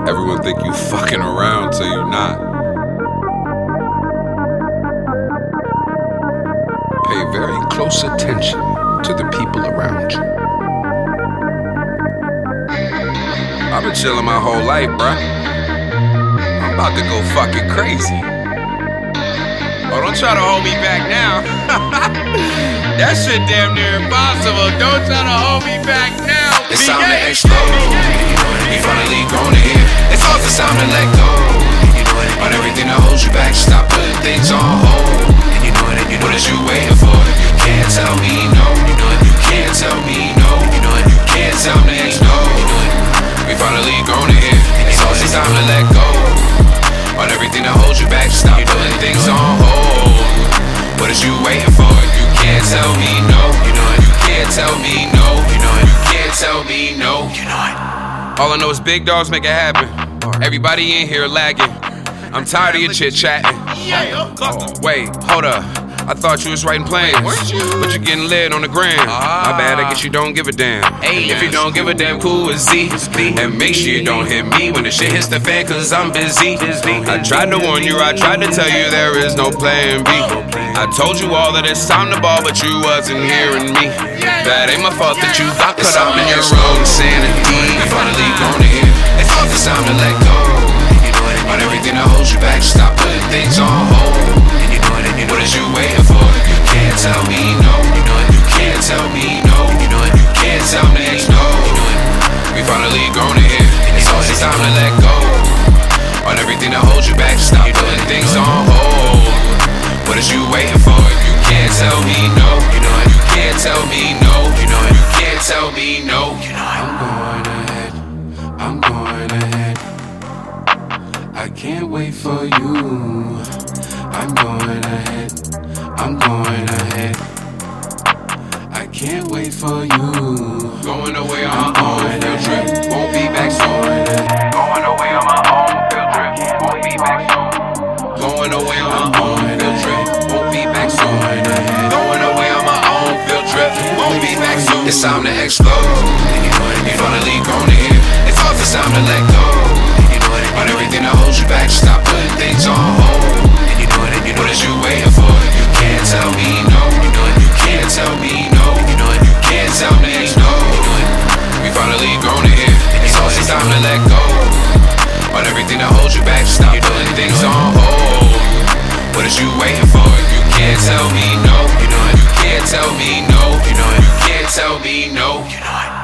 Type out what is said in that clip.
Everyone think you fucking around till you're not. Pay very close attention to the people around you. I've been chilling my whole life, bruh. I'm about to go fucking crazy. Oh, don't try to hold me back now. That shit damn near impossible. Don't try to hold me back now. It's time to explode. We finally grown in here. It's also time to let go. On everything that holds you back, stop putting things on hold. What is you waiting for? You can't tell me no. You can't tell me no. You can't tell me no. We finally grown in here. It's also time to let go. On everything that holds you back, stop putting things on hold. What is you waiting for? You can't tell me no. You can't tell me no. You can't tell me no. All I know is big dogs make it happen. Everybody in here lagging. I'm tired of your chit-chatting. Wait, hold up. I thought you was writing plans, but you're getting lit on the gram. My bad, I guess you don't give a damn. If you don't give a damn, cool with Z. And make sure you don't hit me when the shit hits the fan, cause I'm busy. I tried to warn you, I tried to tell you there is no plan B. I told you all that it's time to ball, but you wasn't hearing me. That ain't my fault that you got caught up in your own insanity. We finally grown in here. It's also time to let go. On everything that holds you back, stop putting things on hold. What is you waiting for? You can't tell me no. You can't tell me no. You can't tell me no. We finally grown in here. It's also time to let go. On everything that holds you back, stop putting things on hold. What is you waiting for? You can't tell me no. You can't tell me no. You can't tell me no. I'm going ahead. I'm going ahead. I can't wait for you. I'm going ahead. I'm going ahead. I can't wait for you. Going away on my own field trip, won't be back soon. Going away on my own field trip, won't be back soon. Going away on my own field trip, won't be back soon. Going away on my own field trip, won't be back soon. It's time to explode. You finally grown in here. It's also time to let go. On everything that holds you back, stop putting things on hold. What is you waiting for? You can't tell me no. You can't tell me no. You can't tell me no. We finally grown in here. It's also time to let go. On everything that holds you back, stop putting things on hold. What is you waiting for? You can't tell me no. You can't tell me no. You can't tell me no.